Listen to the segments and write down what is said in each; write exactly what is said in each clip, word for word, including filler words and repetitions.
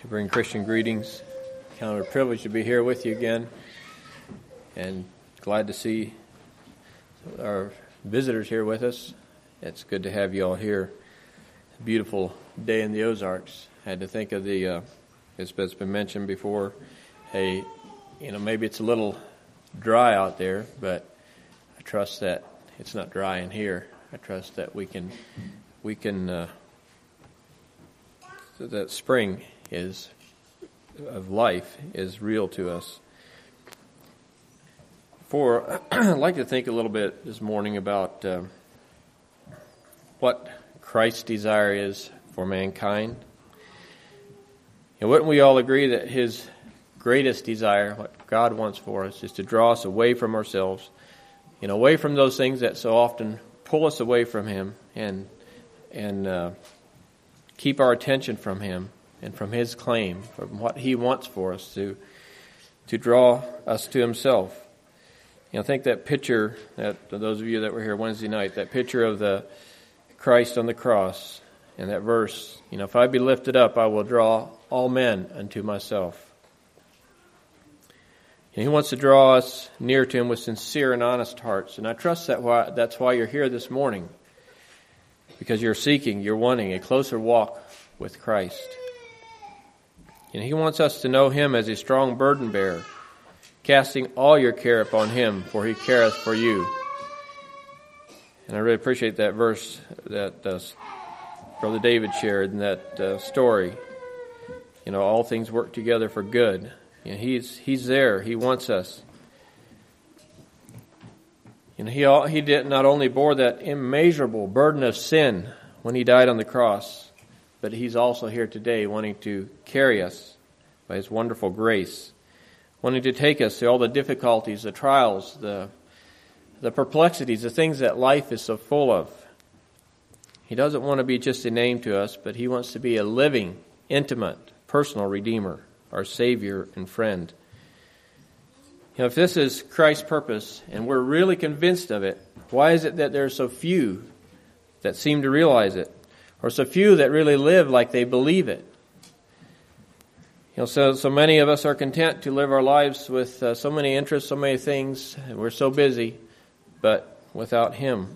Bring Christian greetings. Count it a privilege to be here with you again, and glad to see our visitors here with us. It's good to have you all here. A beautiful day in the Ozarks. I had to think of the, uh, it's been mentioned before, hey, you know, maybe it's a little dry out there, but I trust that it's not dry in here. I trust that we can, we can, uh, that spring is of life is real to us. For I'd like to think a little bit this morning about uh, what Christ's desire is for mankind. And wouldn't we all agree that His greatest desire, what God wants for us, is to draw us away from ourselves, you know, away from those things that so often pull us away from Him and and uh, keep our attention from Him and from His claim, from what He wants for us to to draw us to Himself. You know, think that picture, that those of you that were here Wednesday night, that picture of the Christ on the cross and that verse, you know, if I be lifted up, I will draw all men unto myself. And He wants to draw us near to Him with sincere and honest hearts. And I trust that why, that's why you're here this morning, because you're seeking, you're wanting a closer walk with Christ. And He wants us to know Him as a strong burden bearer, casting all your care upon Him, for He careth for you. And I really appreciate that verse that uh, Brother David shared in that uh, story. You know, all things work together for good. You know, He's He's there. He wants us. You know, He He did not only bore that immeasurable burden of sin when He died on the cross, but He's also here today wanting to carry us by His wonderful grace, wanting to take us through all the difficulties, the trials, the the perplexities, the things that life is so full of. He doesn't want to be just a name to us, but He wants to be a living, intimate, personal Redeemer, our Savior and friend. You know, if this is Christ's purpose, and we're really convinced of it, why is it that there are so few that seem to realize it? Or so few that really live like they believe it? You know, so so many of us are content to live our lives with uh, so many interests, so many things, and we're so busy, but without Him,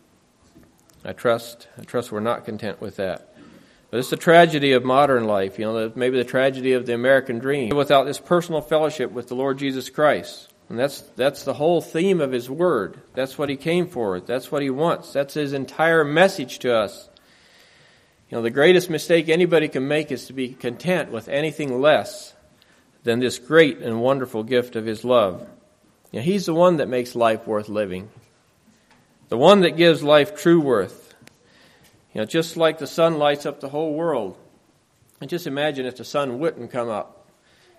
I trust, I trust we're not content with that. But it's the tragedy of modern life, you know, maybe the tragedy of the American dream, without this personal fellowship with the Lord Jesus Christ. And that's that's the whole theme of His Word. That's what He came for. That's what He wants. That's His entire message to us. You know, the greatest mistake anybody can make is to be content with anything less than this great and wonderful gift of His love. You know, He's the one that makes life worth living. The one that gives life true worth. You know, just like the sun lights up the whole world. And just imagine if the sun wouldn't come up.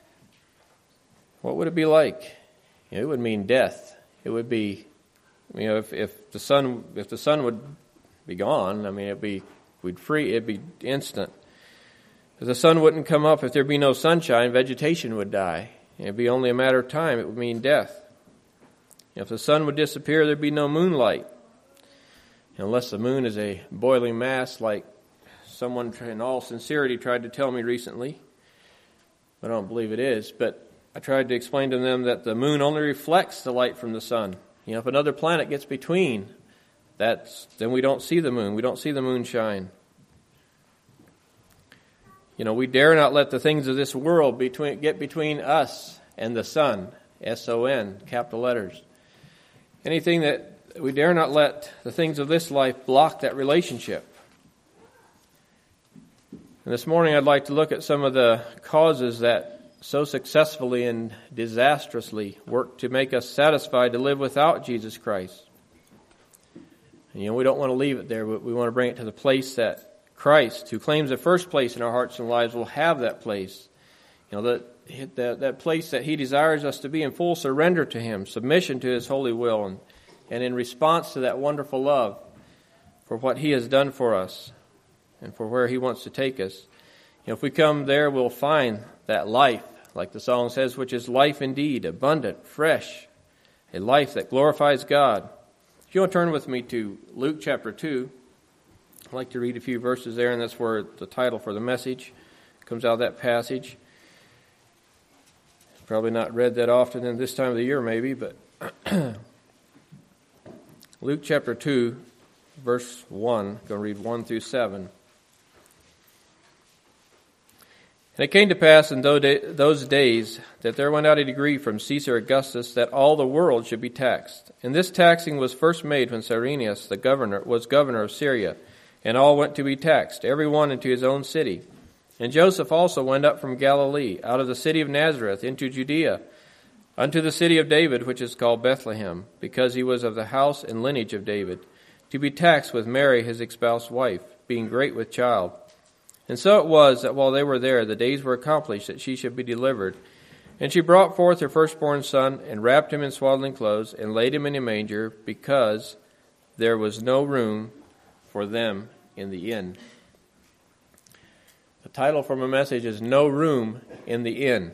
What would it be like? You know, it would mean death. It would be, you know, if, if the sun if the sun would be gone, I mean, it'd be we'd free. It'd be instant. If the sun wouldn't come up, if there'd be no sunshine, vegetation would die. It'd be only a matter of time. It would mean death. If the sun would disappear, there'd be no moonlight. Unless the moon is a boiling mass, like someone in all sincerity tried to tell me recently. I don't believe it is, but I tried to explain to them that the moon only reflects the light from the sun. You know, if another planet gets between, that's then we don't see the moon. We don't see the moon shine. You know, we dare not let the things of this world between, get between us and the sun. S O N, capital letters. Anything that we dare not let the things of this life block that relationship. And this morning I'd like to look at some of the causes that so successfully and disastrously work to make us satisfied to live without Jesus Christ. And, you know, we don't want to leave it there, but we want to bring it to the place that Christ, who claims the first place in our hearts and lives, will have that place. You know, that, that, that place that He desires us to be in full surrender to Him, submission to His holy will, and And in response to that wonderful love for what He has done for us and for where He wants to take us, you know, if we come there, we'll find that life, like the song says, which is life indeed, abundant, fresh, a life that glorifies God. If you want to turn with me to Luke chapter two, I'd like to read a few verses there, and that's where the title for the message comes out of that passage. Probably not read that often in this time of the year, maybe, but Luke chapter two, verse one, going to read one through seven. And it came to pass in those days that there went out a decree from Caesar Augustus that all the world should be taxed. And this taxing was first made when Cyrenius the governor was governor of Syria, and all went to be taxed, every one into his own city. And Joseph also went up from Galilee, out of the city of Nazareth, into Judea, unto the city of David, which is called Bethlehem, because he was of the house and lineage of David, to be taxed with Mary his espoused wife, being great with child. And so it was that while they were there, the days were accomplished that she should be delivered. And she brought forth her firstborn son, and wrapped him in swaddling clothes, and laid him in a manger, because there was no room for them in the inn. The title for my message is No Room in the Inn.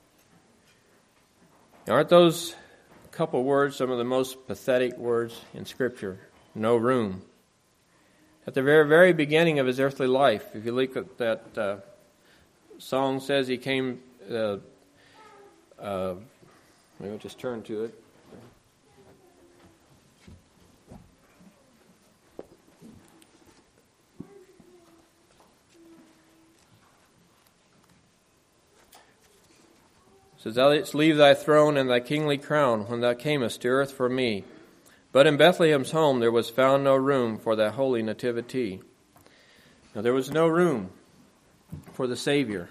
Now, aren't those couple words some of the most pathetic words in Scripture? No room. At the very, very beginning of his earthly life, if you look at that uh, song, says he came, uh, uh, maybe I'll just turn to it. It says, Thou didst leave thy throne and thy kingly crown when thou camest to earth for me. But in Bethlehem's home there was found no room for thy holy nativity. Now there was no room for the Savior.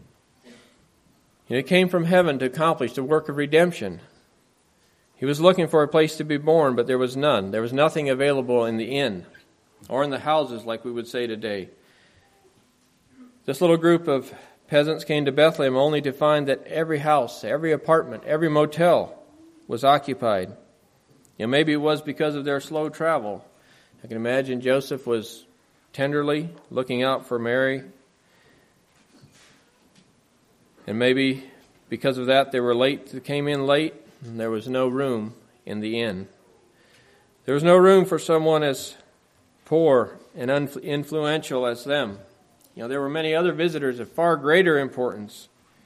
He came from heaven to accomplish the work of redemption. He was looking for a place to be born, but there was none. There was nothing available in the inn or in the houses, like we would say today. This little group of peasants came to Bethlehem only to find that every house, every apartment, every motel was occupied. And maybe it was because of their slow travel. I can imagine Joseph was tenderly looking out for Mary. And maybe because of that they were late, they came in late, and there was no room in the inn. There was no room for someone as poor and influential as them. You know, there were many other visitors of far greater importance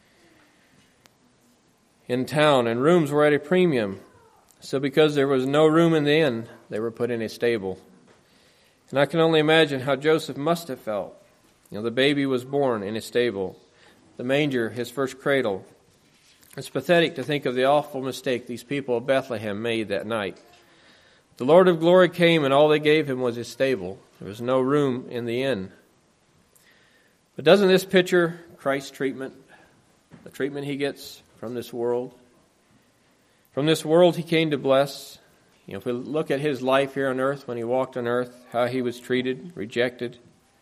in town, and rooms were at a premium. So because there was no room in the inn, they were put in a stable. And I can only imagine how Joseph must have felt. You know, the baby was born in a stable. The manger, his first cradle. It's pathetic to think of the awful mistake these people of Bethlehem made that night. The Lord of glory came, and all they gave him was his stable. There was no room in the inn. But doesn't this picture Christ's treatment, the treatment he gets from this world? From this world he came to bless. You know, if we look at his life here on earth, when he walked on earth, how he was treated, rejected.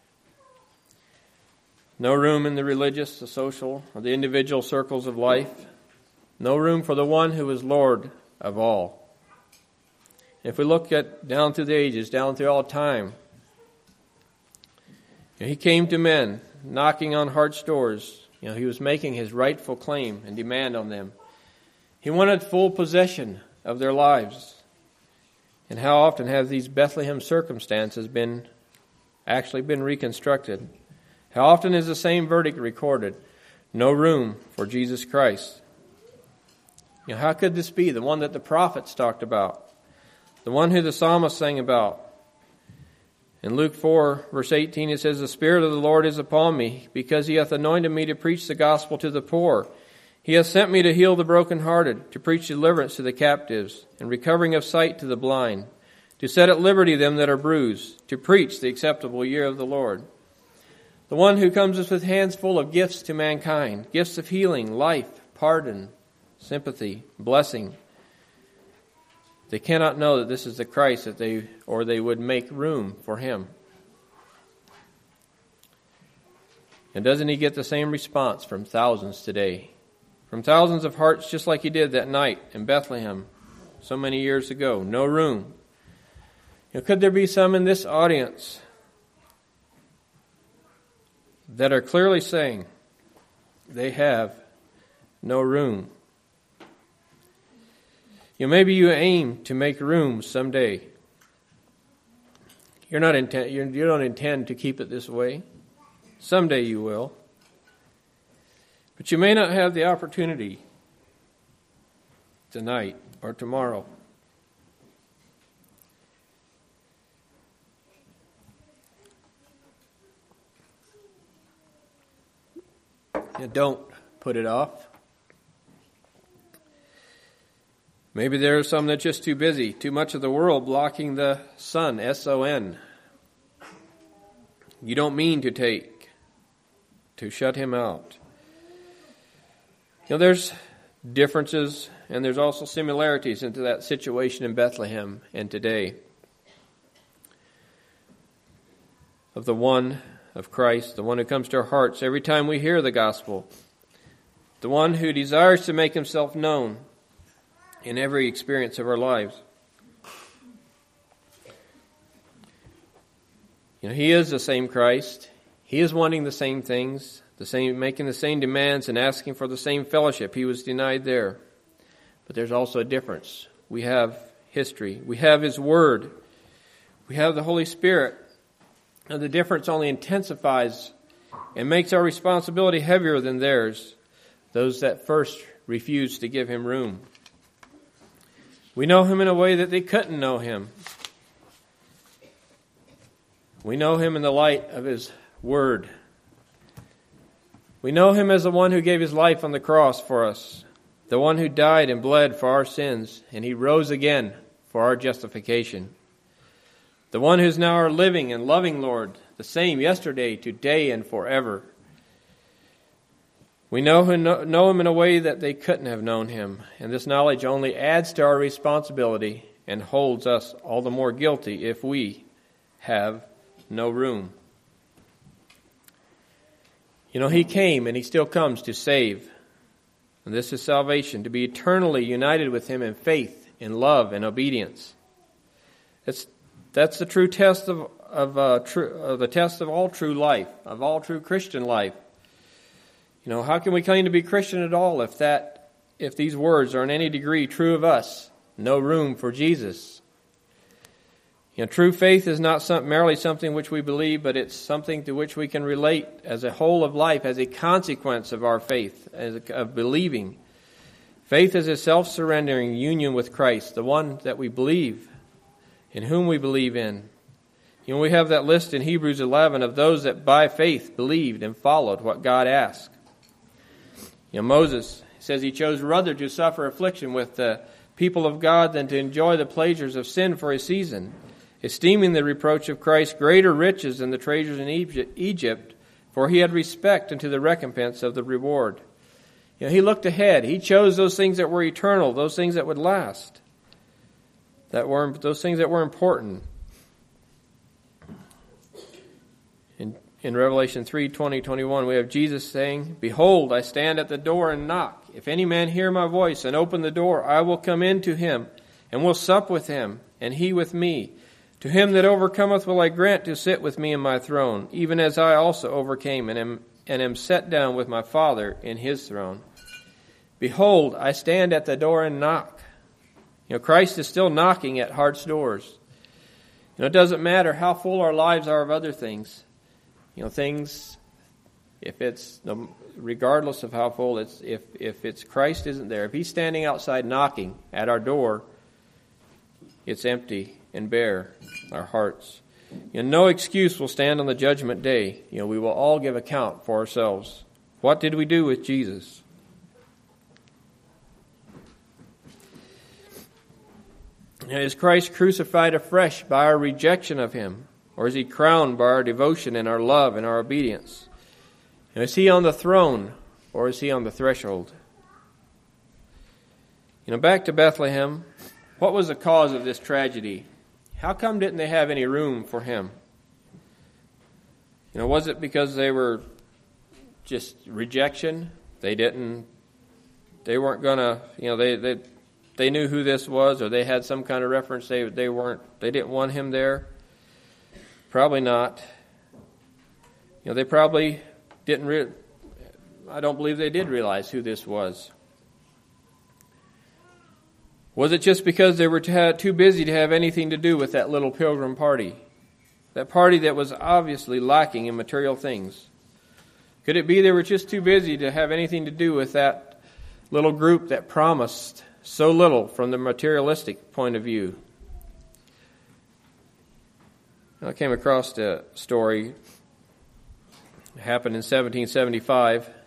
No room in the religious, the social, or the individual circles of life. No room for the one who is Lord of all. If we look at down through the ages, down through all time, you know, he came to men, knocking on hearts' doors. You know, he was making his rightful claim and demand on them. He wanted full possession of their lives. And how often have these Bethlehem circumstances been actually been reconstructed? How often is the same verdict recorded? No room for Jesus Christ. You know, how could this be? The one that the prophets talked about. The one who the psalmist sang about. In Luke four, verse eighteen, it says, The Spirit of the Lord is upon me, because he hath anointed me to preach the gospel to the poor. He hath sent me to heal the brokenhearted, to preach deliverance to the captives, and recovering of sight to the blind, to set at liberty them that are bruised, to preach the acceptable year of the Lord. The one who comes with hands full of gifts to mankind, gifts of healing, life, pardon, sympathy, blessing. They cannot know that this is the Christ, that they or they would make room for him. And doesn't he get the same response from thousands today? From thousands of hearts, just like he did that night in Bethlehem so many years ago. No room. You know, could there be some in this audience that are clearly saying they have no room? You know, maybe you aim to make room someday. You're not intent, you're, you don't intend to keep it this way. Someday you will. But you may not have the opportunity tonight or tomorrow. You don't put it off. Maybe there are some that are just too busy, too much of the world blocking the sun, S O N. You don't mean to take, to shut him out. You know, there's differences and there's also similarities into that situation in Bethlehem and today. Of the one of Christ, the one who comes to our hearts every time we hear the gospel, the one who desires to make himself known in every experience of our lives. You know, he is the same Christ. He is wanting the same things, the same, making the same demands and asking for the same fellowship. He was denied there. But there's also a difference. We have history. We have his word. We have the Holy Spirit. And the difference only intensifies and makes our responsibility heavier than theirs, those that first refused to give him room. We know him in a way that they couldn't know him. We know him in the light of his word. We know him as the one who gave his life on the cross for us, the one who died and bled for our sins, and he rose again for our justification. The one who's now our living and loving Lord, the same yesterday, today, and forever. We know him, know him in a way that they couldn't have known him, and this knowledge only adds to our responsibility and holds us all the more guilty if we have no room. You know, he came and he still comes to save. And this is salvation, to be eternally united with him in faith, in love, and obedience. It's That's the true test of of, uh, true, of the test of all true life, of all true Christian life. You know, how can we claim to be Christian at all if that, if these words are in any degree true of us? No room for Jesus. You know, true faith is not some, merely something which we believe, but it's something to which we can relate as a whole of life, as a consequence of our faith, as a, of believing. Faith is a self-surrendering union with Christ, the one that we believe, in whom we believe in. You know, we have that list in Hebrews eleven of those that by faith believed and followed what God asked. You know, Moses says he chose rather to suffer affliction with the people of God than to enjoy the pleasures of sin for a season, esteeming the reproach of Christ greater riches than the treasures in Egypt, for he had respect unto the recompense of the reward. You know, he looked ahead. He chose those things that were eternal, those things that would last. That were those things that were important. In, in Revelation three, twenty, twenty-one, we have Jesus saying, "Behold, I stand at the door and knock. If any man hear my voice and open the door, I will come in to him, and will sup with him, and he with me. To him that overcometh will I grant to sit with me in my throne, even as I also overcame and am, and am set down with my Father in his throne. Behold, I stand at the door and knock." You know, Christ is still knocking at heart's doors. You know, it doesn't matter how full our lives are of other things. You know, things, if it's, regardless of how full, it's if, if it's Christ isn't there, if he's standing outside knocking at our door, it's empty and bare, our hearts. You know, no excuse will stand on the judgment day. You know, we will all give account for ourselves. What did we do with Jesus? Is Christ crucified afresh by our rejection of him? Or is he crowned by our devotion and our love and our obedience? And is he on the throne or is he on the threshold? You know, back to Bethlehem, what was the cause of this tragedy? How come didn't they have any room for him? You know, was it because they were just rejection? They didn't, they weren't going to, you know, they, they, they knew who this was, or they had some kind of reference. They, they weren't, they didn't want him there. Probably not. You know, they probably didn't, re- I don't believe they did realize who this was. Was it just because they were too busy to have anything to do with that little pilgrim party? That party that was obviously lacking in material things. Could it be they were just too busy to have anything to do with that little group that promised so little from the materialistic point of view? I came across a story. It happened in seventeen seventy-five. It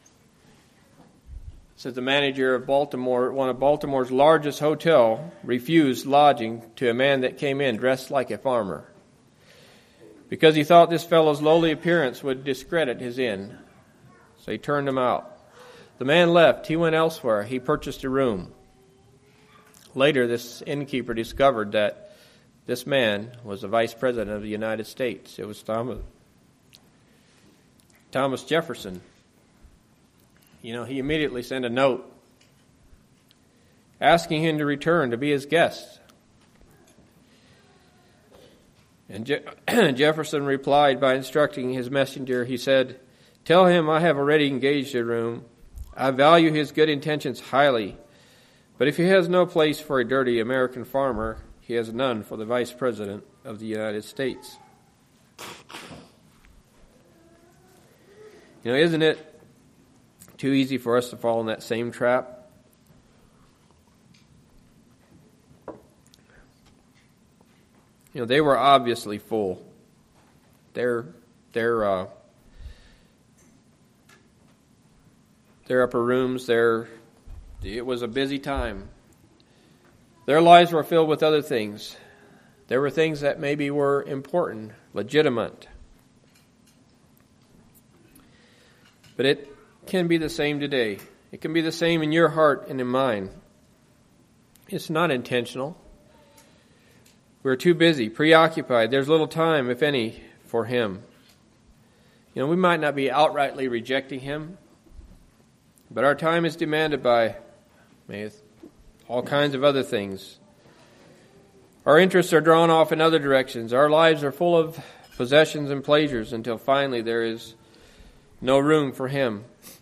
says the manager of Baltimore, one of Baltimore's largest hotel, refused lodging to a man that came in dressed like a farmer, because he thought this fellow's lowly appearance would discredit his inn. So he turned him out. The man left. He went elsewhere. He purchased a room. Later, this innkeeper discovered that this man was the Vice President of the United States. It was Thomas, Thomas Jefferson. You know, he immediately sent a note asking him to return to be his guest. And Je- Jefferson replied by instructing his messenger. He said, "Tell him I have already engaged a room. I value his good intentions highly. But if he has no place for a dirty American farmer, he has none for the Vice President of the United States." You know, isn't it too easy for us to fall in that same trap? You know, they were obviously full. Their their uh, their upper rooms, their it was a busy time. Their lives were filled with other things. There were things that maybe were important, legitimate. But it can be the same today. It can be the same in your heart and in mine. It's not intentional. We're too busy, preoccupied. There's little time, if any, for Him. You know, we might not be outrightly rejecting Him, but our time is demanded by may all kinds of other things. Our interests are drawn off in other directions. Our lives are full of possessions and pleasures until finally there is no room for Him.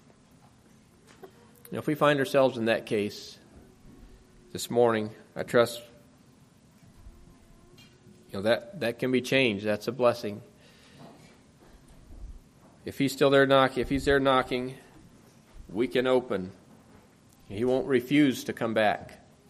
Now, if we find ourselves in that case this morning, I trust you know that, that can be changed. That's a blessing. If He's still there knocking, if He's there knocking, we can open. He won't refuse to come back.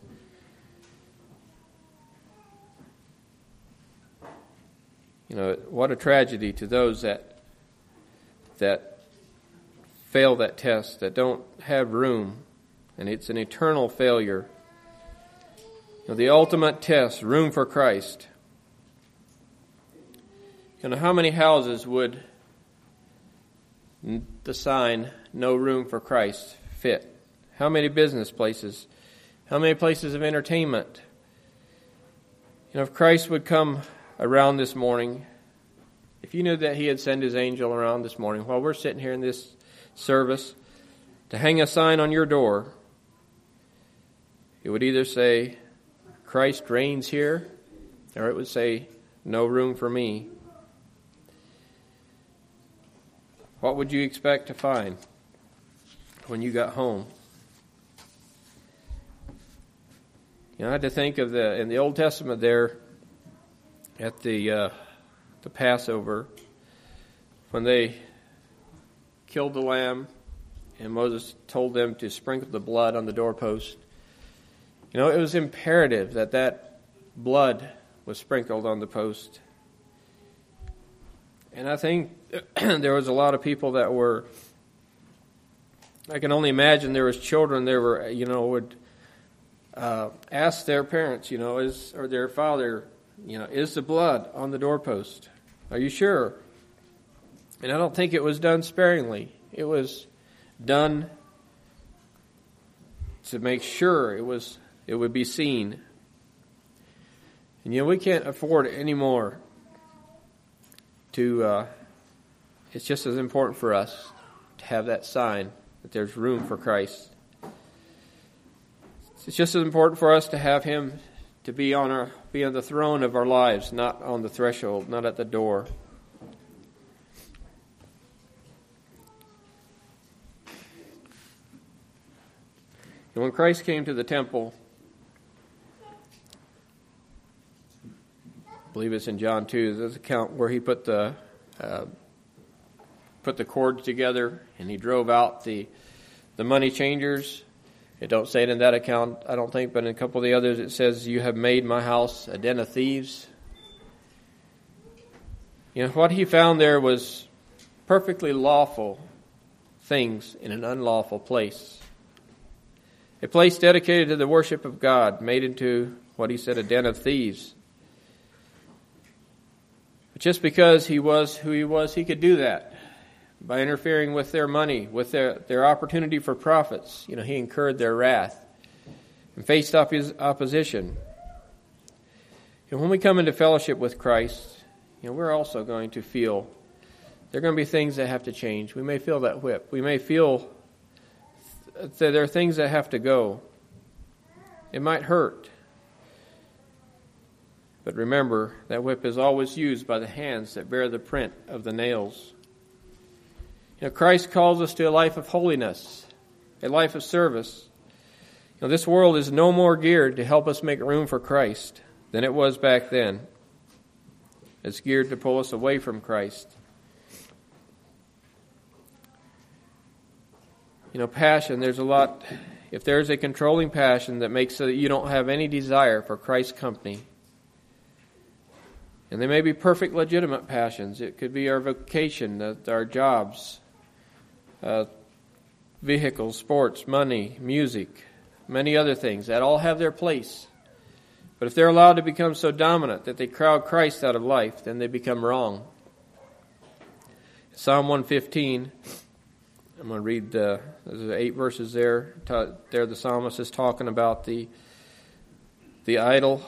You know, what a tragedy to those that that fail that test, that don't have room, and it's an eternal failure. You know, the ultimate test, room for Christ. You know, how many houses would the sign, "No room for Christ," fit? How many business places? How many places of entertainment? You know, if Christ would come around this morning, if you knew that He had sent His angel around this morning while we're sitting here in this service to hang a sign on your door, it would either say, "Christ reigns here," or it would say, "No room for me." What would you expect to find when you got home? You know, I had to think of the in the Old Testament there at the uh, the Passover when they killed the lamb and Moses told them to sprinkle the blood on the doorpost. You know, it was imperative that that blood was sprinkled on the post. And I think there was a lot of people that were, I can only imagine there was children there were, you know, would uh, ask their parents, you know, is or their father, you know, is the blood on the doorpost? Are you sure? And I don't think it was done sparingly. It was done to make sure it was it would be seen. And you know, we can't afford anymore to, uh, it's just as important for us to have that sign that there's room for Christ. It's just as important for us to have Him to be on our be on the throne of our lives, not on the threshold, not at the door. And when Christ came to the temple, I believe it's in John two, there's an account where He put the uh, put the cords together and he drove out the the money changers. It don't say it in that account, I don't think, but in a couple of the others it says, you have made my house a den of thieves. You know, what he found there was perfectly lawful things in an unlawful place. A place dedicated to the worship of God, made into what he said, a den of thieves. But just because he was who he was, he could do that by interfering with their money, with their, their opportunity for profits. You know, he incurred their wrath and faced up his opposition. And when we come into fellowship with Christ, you know, we're also going to feel there are going to be things that have to change. We may feel that whip. We may feel that there are things that have to go. It might hurt. But remember, that whip is always used by the hands that bear the print of the nails. You know, Christ calls us to a life of holiness, a life of service. You know, this world is no more geared to help us make room for Christ than it was back then. It's geared to pull us away from Christ. You know, passion, there's a lot, if there's a controlling passion that makes so that you don't have any desire for Christ's company, and they may be perfect, legitimate passions. It could be our vocation, our jobs, uh, vehicles, sports, money, music, many other things that all have their place. But if they're allowed to become so dominant that they crowd Christ out of life, then they become wrong. Psalm one fifteen, I'm going to read the there's eight verses there. There the psalmist is talking about the the idol.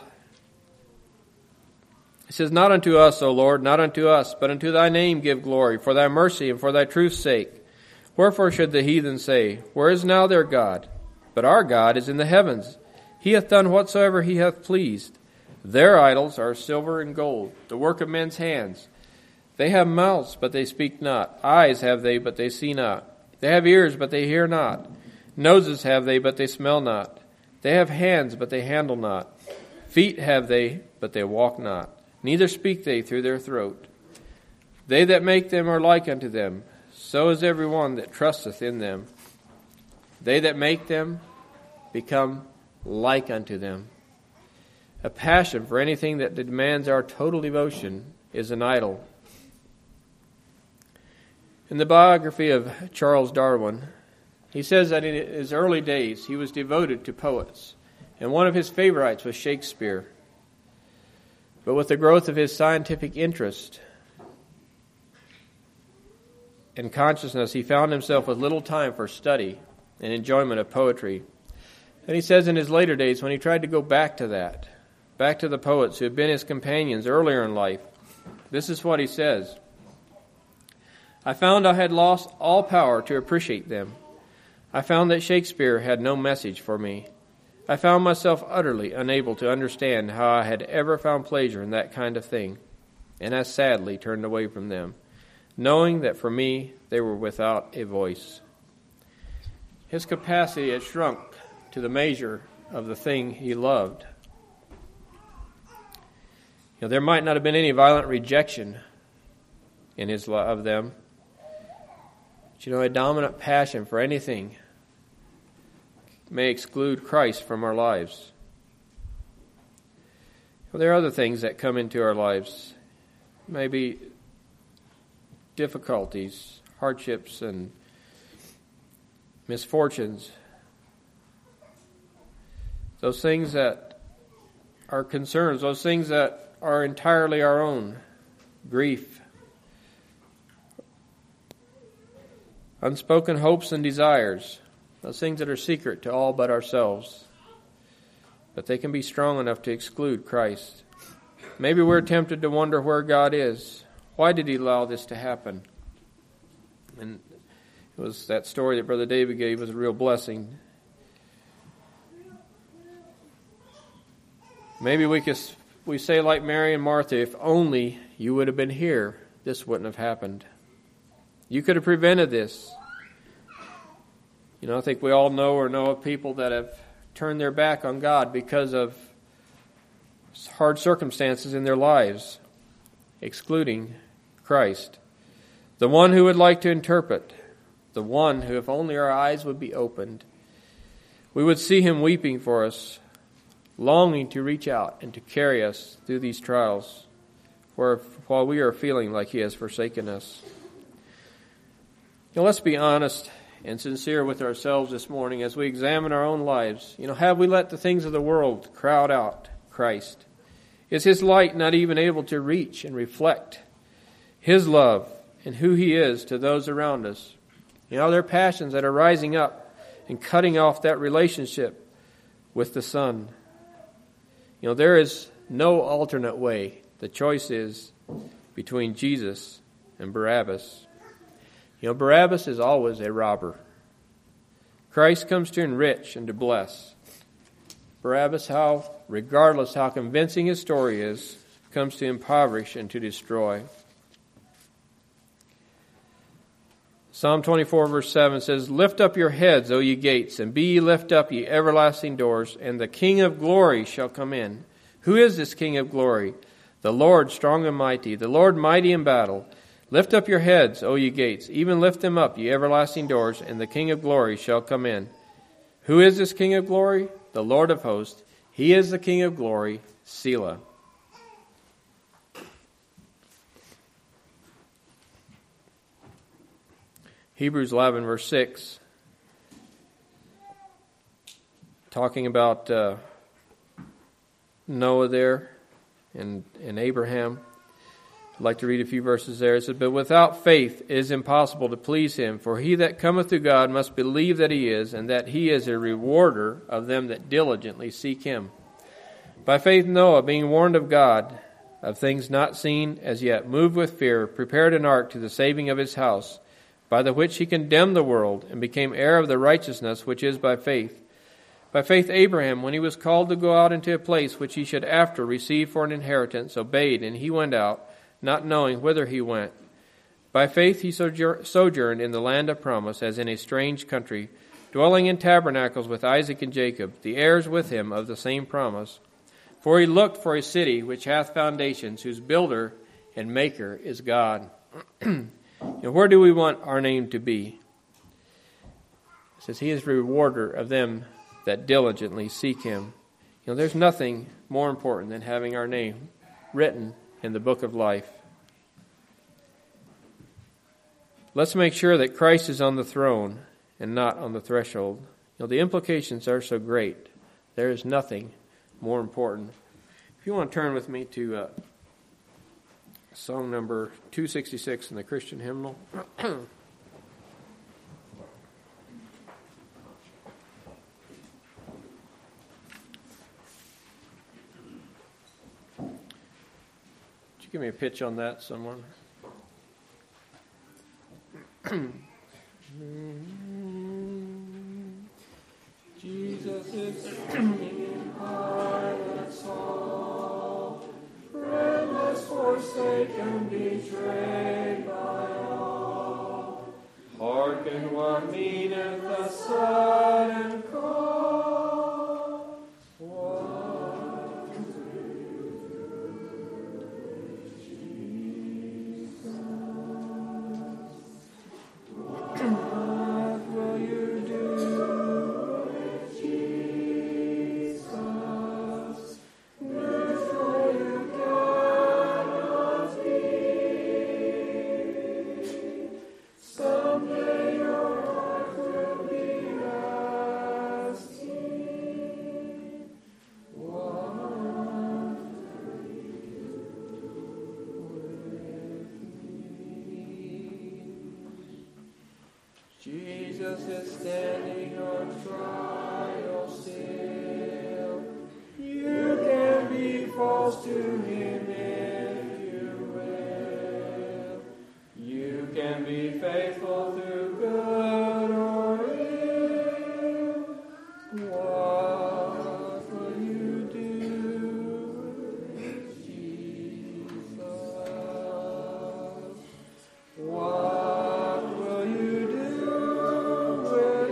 It says, not unto us, O Lord, not unto us, but unto thy name give glory, for thy mercy and for thy truth's sake. Wherefore should the heathen say, where is now their God? But our God is in the heavens. He hath done whatsoever he hath pleased. Their idols are silver and gold, the work of men's hands. They have mouths, but they speak not. Eyes have they, but they see not. They have ears, but they hear not. Noses have they, but they smell not. They have hands, but they handle not. Feet have they, but they walk not. Neither speak they through their throat. They that make them are like unto them. So is every one that trusteth in them. They that make them become like unto them. A passion for anything that demands our total devotion is an idol. In the biography of Charles Darwin, he says that in his early days he was devoted to poets, and one of his favorites was Shakespeare. But with the growth of his scientific interest and consciousness, he found himself with little time for study and enjoyment of poetry. And he says in his later days, when he tried to go back to that, back to the poets who had been his companions earlier in life, this is what he says. I found I had lost all power to appreciate them. I found that Shakespeare had no message for me. I found myself utterly unable to understand how I had ever found pleasure in that kind of thing, and I sadly turned away from them, knowing that for me they were without a voice. His capacity had shrunk to the measure of the thing he loved. You know, there might not have been any violent rejection in his love of them, but you know, a dominant passion for anything may exclude Christ from our lives. Well, there are other things that come into our lives, maybe difficulties, hardships, and misfortunes. Those things that are concerns, those things that are entirely our own, grief, unspoken hopes and desires, those things that are secret to all but ourselves. But they can be strong enough to exclude Christ. Maybe we're tempted to wonder where God is. Why did he allow this to happen? And it was that story that Brother David gave was a real blessing. Maybe we could we say like Mary and Martha, if only you would have been here, this wouldn't have happened. You could have prevented this. You know, I think we all know or know of people that have turned their back on God because of hard circumstances in their lives, excluding Christ. the one who would like to interpret, the one who, if only our eyes would be opened, we would see him weeping for us, longing to reach out and to carry us through these trials, where, while we are feeling like he has forsaken us. You know, let's be honest and sincere with ourselves this morning as we examine our own lives. You know, have we let the things of the world crowd out Christ? Is his light not even able to reach and reflect his love and who he is to those around us? You know, there are passions that are rising up and cutting off that relationship with the Son. You know, there is no alternate way. The choice is between Jesus and Barabbas. You know, Barabbas is always a robber. Christ comes to enrich and to bless. Barabbas, how, regardless how convincing his story is, comes to impoverish and to destroy. Psalm twenty-four verse seven says, "Lift up your heads, O ye gates, and be ye lift up, ye everlasting doors, and the King of glory shall come in." Who is this King of glory? The Lord strong and mighty, the Lord mighty in battle. Lift up your heads, O ye gates, even lift them up, ye everlasting doors, and the King of glory shall come in. Who is this King of glory? The Lord of hosts. He is the King of glory, Selah. Hebrews eleven verse six, talking about uh, Noah there and, and Abraham. I'd like to read a few verses there. It says, "But without faith it is impossible to please him. For he that cometh to God must believe that he is, and that he is a rewarder of them that diligently seek him. By faith Noah, being warned of God, of things not seen as yet, moved with fear, prepared an ark to the saving of his house, by the which he condemned the world, and became heir of the righteousness which is by faith. By faith Abraham, when he was called to go out into a place which he should after receive for an inheritance, obeyed, and he went out, not knowing whither he went. By faith he sojourned in the land of promise, as in a strange country, dwelling in tabernacles with Isaac and Jacob, the heirs with him of the same promise. For he looked for a city which hath foundations, whose builder and maker is God." And where do we want our name to be? It says, "He is a rewarder of them that diligently seek him." You know, there's nothing more important than having our name written in the book of life. Let's make sure that Christ is on the throne and not on the threshold. You know, the implications are so great. There is nothing more important. If you want to turn with me to uh, song number two sixty-six in the Christian hymnal. Would you give me a pitch on that, someone? Jesus is in Pilate's hall, friendless, forsaken, betrayed by all. Hearken what meaneth the sudden call. What Jesus? What will you do with Jesus? Neutral you cannot be. Someday your heart will be asking, what will you do with me? Jesus is standing on trial still. You can be false to him if you will. You can be faithful through good or ill. What will you do with Jesus? What will you do with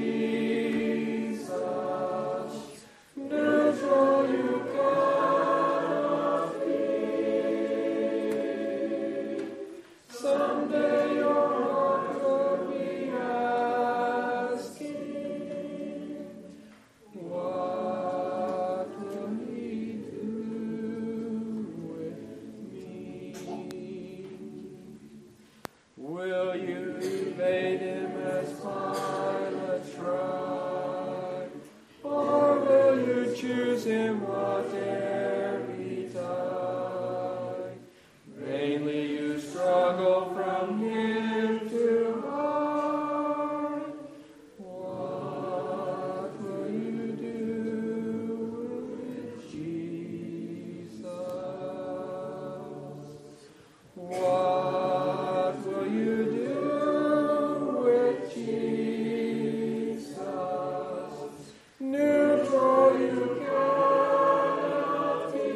Jesus? Neutral you cannot be. Some Someday your heart will be asking, what will he do with me? Will you evade him as Pilate tried, or will you choose him whatever betide? Vainly you struggle from him to hide. What will you do with Jesus? What will you do with Jesus? Neutral you cannot be.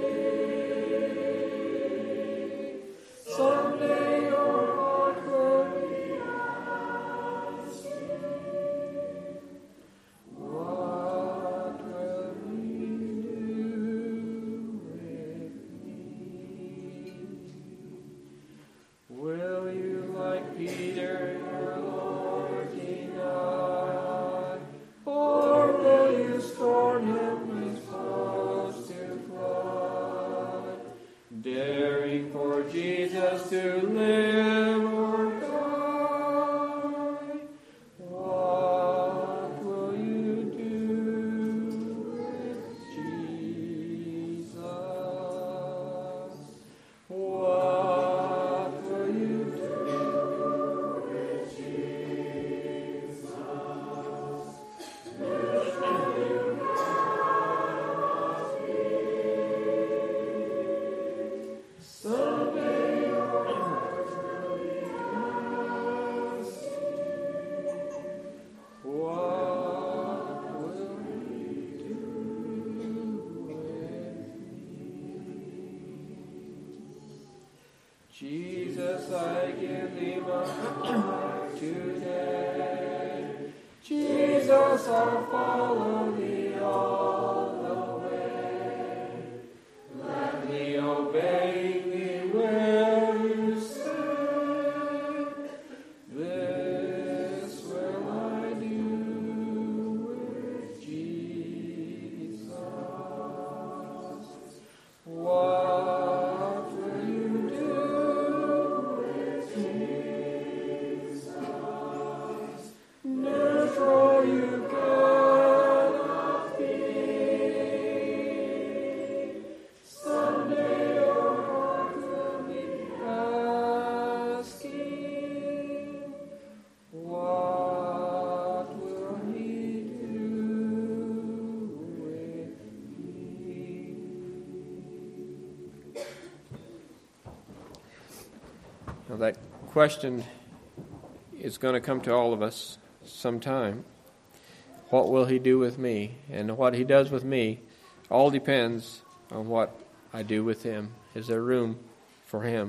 Someday your heart will be asking, what will he do with me? Will you, like Peter, your Lord deny, or will you scorn him as foes to fly? Daring for Jesus to live or die, what will you do with Jesus? What will you do with Jesus? Someday your heart will be asking, what will he do with me? Jesus, I give thee my heart today. Jesus, I'll follow thee all the way. Gladly obeying thee will you say, this will I do with Jesus. What will you do with Jesus? Neutral you cannot be. Someday your heart will be asking, what will he do with me? Now that question is going to come to all of us sometime. What will he do with me? And what he does with me all depends on what I do with him. Is there room for him?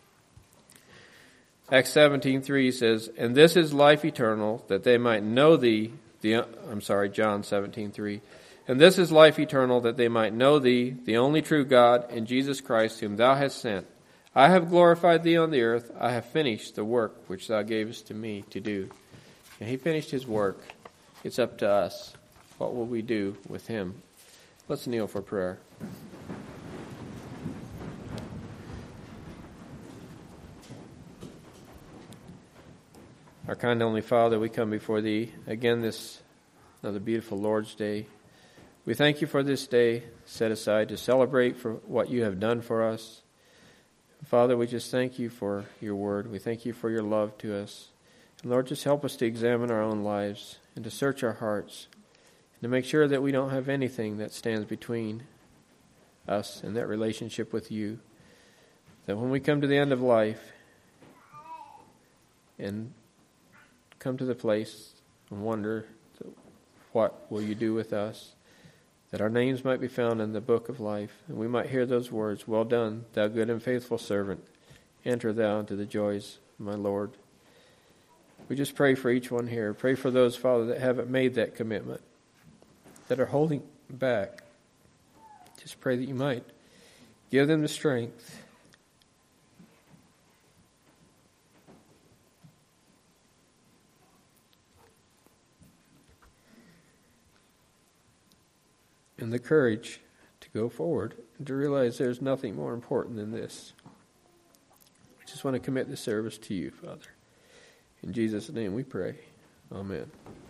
Acts seventeen three says, and this is life eternal, that they might know thee, the I'm sorry, John seventeen three. And this is life eternal, that they might know thee, the only true God, and Jesus Christ, whom thou hast sent. I have glorified thee on the earth. I have finished the work which thou gavest to me to do. And he finished his work. It's up to us. What will we do with him? Let's kneel for prayer. Our kind Heavenly Father, we come before thee again this another beautiful Lord's Day. We thank you for this day set aside to celebrate for what you have done for us. Father, we just thank you for your word. We thank you for your love to us. And Lord, just help us to examine our own lives and to search our hearts and to make sure that we don't have anything that stands between us and that relationship with you. That when we come to the end of life and come to the place and wonder, what will you do with us? That our names might be found in the book of life, and we might hear those words, well done, thou good and faithful servant. Enter thou into the joys of my Lord. We just pray for each one here. Pray for those, Father, that haven't made that commitment, that are holding back. Just pray that you might give them the strength and the courage to go forward and to realize there's nothing more important than this. I just want to commit this service to you, Father. In Jesus' name we pray. Amen.